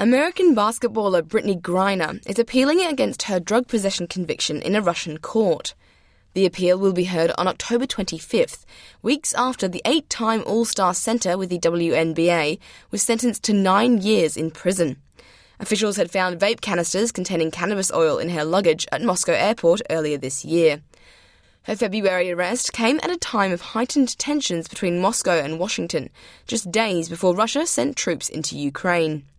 American basketballer Brittany Griner is appealing against her drug possession conviction in a Russian court. The appeal will be heard on October 25th, weeks after the 8-time All-Star center with the WNBA was sentenced to 9 years in prison. Officials had found vape canisters containing cannabis oil in her luggage at Moscow airport earlier this year. Her February arrest came at a time of heightened tensions between Moscow and Washington, just days before Russia sent troops into Ukraine.